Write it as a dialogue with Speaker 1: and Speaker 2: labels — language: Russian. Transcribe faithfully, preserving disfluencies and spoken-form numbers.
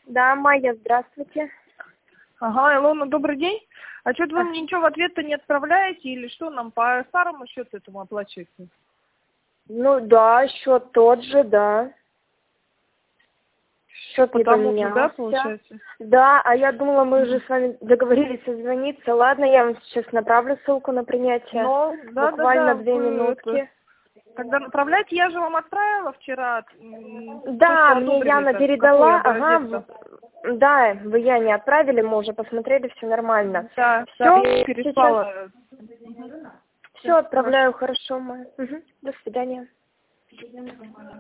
Speaker 1: Да, Майя, здравствуйте.
Speaker 2: Ага, Илона, добрый день. А что-то вы мне ничего в ответ-то не отправляете, или что нам по старому счету этому оплачивать?
Speaker 1: Ну да, счет тот же, да. Счет не
Speaker 2: Потому что, да,
Speaker 1: поменялся.
Speaker 2: получается?
Speaker 1: Да, а я думала, мы уже с вами договорились созвониться. Ладно, я вам сейчас направлю ссылку на принятие.
Speaker 2: Ну, да,
Speaker 1: Буквально
Speaker 2: да, да,
Speaker 1: две
Speaker 2: вы
Speaker 1: минутки.
Speaker 2: это, когда направляете, я же вам отправила вчера. м, то,
Speaker 1: Да,
Speaker 2: что
Speaker 1: мне
Speaker 2: одобрили
Speaker 1: Яна
Speaker 2: это, какой
Speaker 1: передала. Ага,
Speaker 2: образец-то.
Speaker 1: в- да, вы Яне отправили, мы уже посмотрели, все нормально.
Speaker 2: Да, да,
Speaker 1: Все,
Speaker 2: я
Speaker 1: сейчас
Speaker 2: переслала.
Speaker 1: все отправляю, хорошо, Майя. Мгм. До свидания.